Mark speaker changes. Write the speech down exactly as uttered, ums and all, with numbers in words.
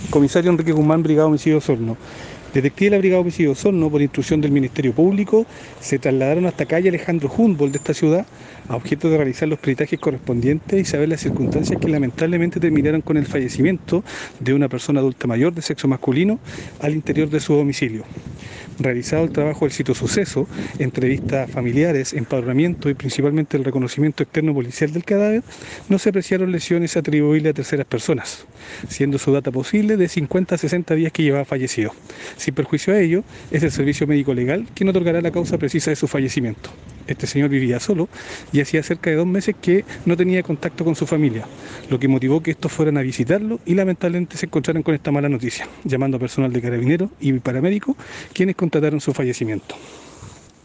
Speaker 1: Comisario Enrique Guzmán, Brigada Homicidio Osorno. Detectives de la Brigada Homicidio Osorno, por instrucción del Ministerio Público, se trasladaron hasta calle Alejandro Humboldt de esta ciudad a objeto de realizar los peritajes correspondientes y saber las circunstancias que lamentablemente terminaron con el fallecimiento de una persona adulta mayor de sexo masculino al interior de su domicilio. Realizado el trabajo del sitio suceso, entrevistas familiares, empadronamiento y principalmente el reconocimiento externo policial del cadáver, no se apreciaron lesiones atribuibles a terceras personas, siendo su data posible de cincuenta a sesenta días que llevaba fallecido. Sin perjuicio a ello, es el servicio médico legal quien otorgará la causa precisa de su fallecimiento. Este señor vivía solo y hacía cerca de dos meses que no tenía contacto con su familia, lo que motivó que estos fueran a visitarlo y lamentablemente se encontraran con esta mala noticia, llamando a personal de carabineros y paramédicos, quienes constataron su fallecimiento.